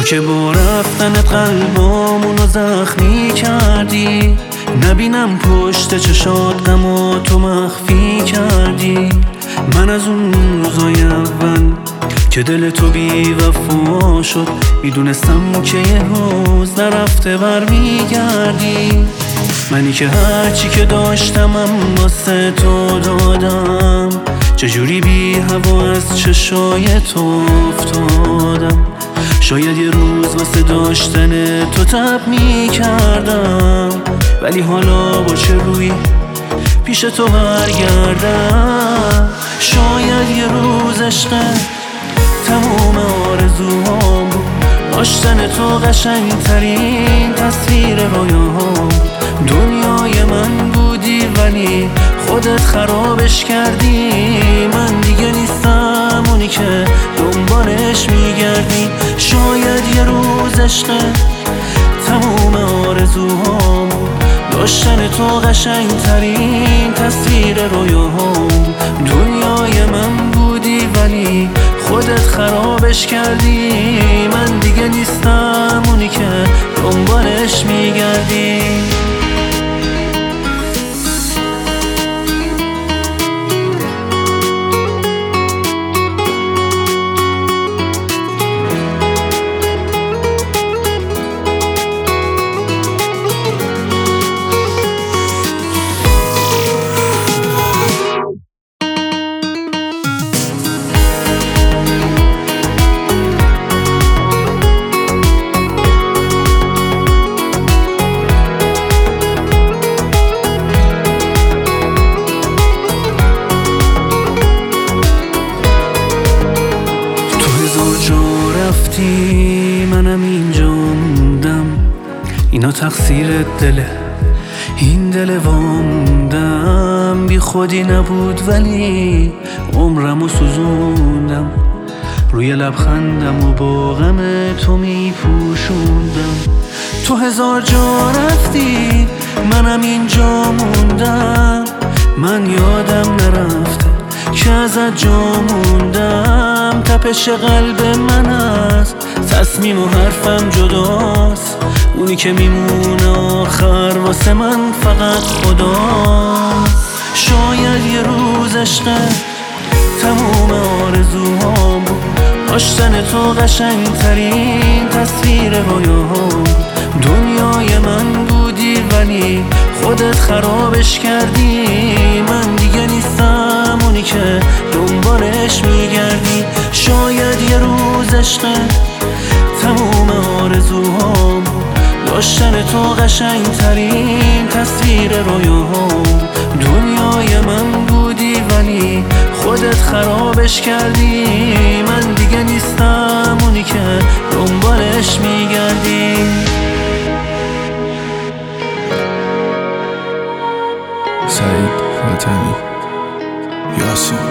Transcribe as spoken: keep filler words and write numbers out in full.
که با رفتن قلبامونو زخمی کردی، نبینم پشت چشات غم و تو مخفی کردی. من از اون روزای اول که دل تو بی وفا شد میدونستم که یه روز نرفته برمیگردی. منی که هرچی که داشتمم واسه تو دادم، چجوری بی هوا از چشای تو افتادم. شاید یه روز واسه داشتن تو تب میکردم، ولی حالا با چه روی پیش تو برگردم. شاید یه روز عشق تموم آرزوهام بود، داشتن تو قشنگترین تصویر رویاهام. دنیای من بودی ولی خودت خرابش کردی. من دیگه نیستم اونی که دنبالش میگردی. شاید یه روز عشق تموم آرزوهام، داشتن تو قشنگترین تصویر رویاهام. دنیای من بودی ولی خودت خرابش کردی. من دیگه نیستم اونی که دنبالش میگردی. منم اینجا موندم، اینا تقصیر دله، این دل واندم. بی خودی نبود ولی عمرمو سوزوندم، روی لبخندم و با غم تو می پوشوندم. تو هزار جا رفتی منم اینجا موندم، من یادم نرفته که ازت جا موندم. تپش قلب من است، تصمیم و حرفم جداست، اونی که میمونه آخر واسه من فقط خداست. شاید یه روز عشق تموم آرزوهام بود، داشتن تو قشنگترین تصویر رویاهام. دنیای من بودی ولی خودت خرابش کردی. من دیگه نیستم اونی که دنبالش میگردی. شاید یه روز عشق تموم آرزوهام، داشتن تو قشنگترین تصویر رویاهام. دنیای من بودی ولی خودت خرابش کردی. من دیگه نیستم اونی که دنبالش میگردی. سعید وطنی، یاسین.